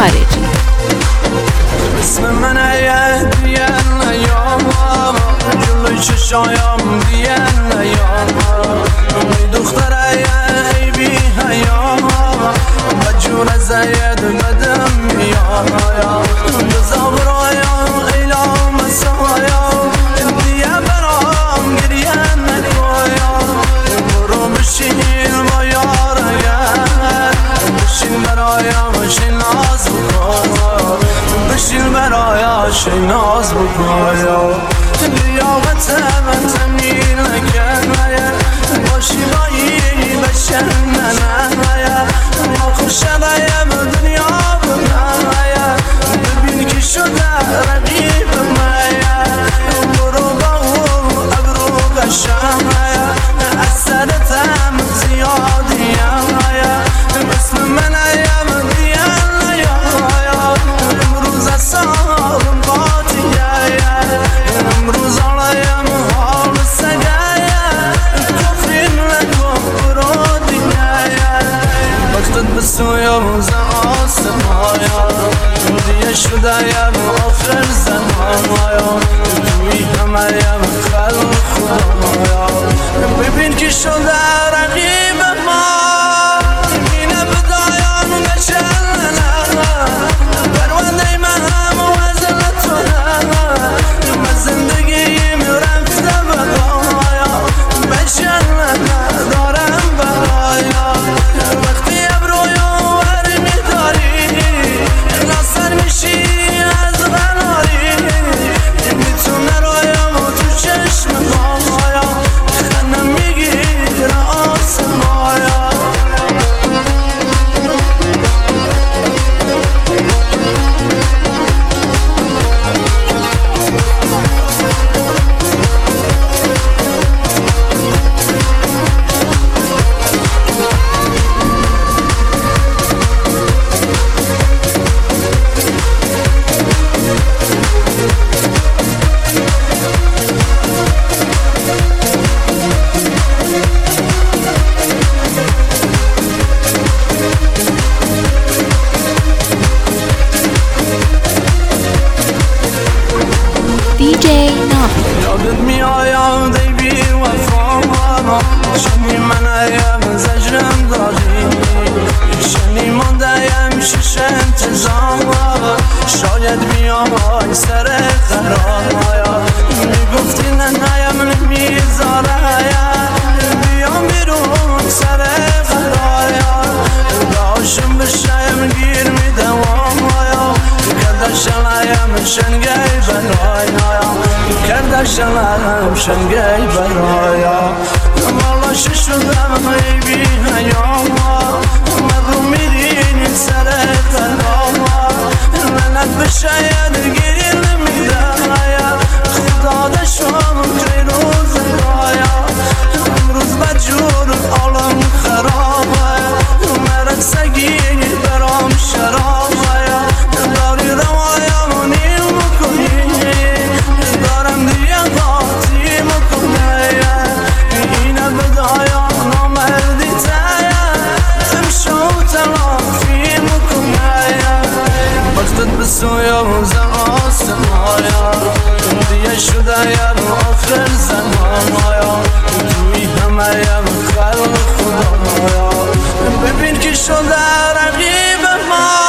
خارجی. اسم من دیان نیام جلوی چشایم دیان نیام دختر ای بی حیام و جون زید بدم میام بزا برایم ایلام سایم دیگه برام گریه نکایم برو بشین با یاریم بشین برایم شین ناز بکن بشین برایش ناز بکن لیاقت من تمنین نکنه باشی بایی بشن ننه ما خوشنایم دنیا بنایه ببین که شده رقیب مایه برو با او ابرو قشنگه اثرتم زیادیم اسم من ایم دیان امروز اصابم قاطیه امروز آلایم حال سگه کفرین نکن برو دیگه وقتت بسوی روز آسمایا دیگه شدهیم آخر زمانایا توی همهیم خلق خدایا ببین که شده رقیب ما اینه بدایم نشنه پرونده من هم وزن تو من زندگیم رفته بقایا بشن ندارم برایا وقتی ابرویو ور میداری ناصر میشی از غناری میتونه رایم و تو چشم مایا خنم میگیر آسمایا DJ ناهید. یادت میآید ای بی وفا شنی من ایم زجرم داری شنی ماندهیم شش انتظام شاید بیام سر قرار میگفتی نه نیم نمیذاره بیام بیرون سر قرار داشم بشیم گیر میدوام کردشم شنگی برایا کردشم شنگی برایا مالا شدم ای بی حیام من رو میرین سر قرام منت بشاید گیری نمیدایا خدا دشم که روز رایا امروز بجور عالم خرابه مرد سگی برام شرابه داری روایم نیم کنی دارم دیگه قاطی مکنه اینه بدایا نامردی تایه امشو تلافی مکنه وقتت بسوی روز آسمایا دیگه شدهیم آخر زمانایا توی همهیم خلق خدایا ببین که شده رقیب ما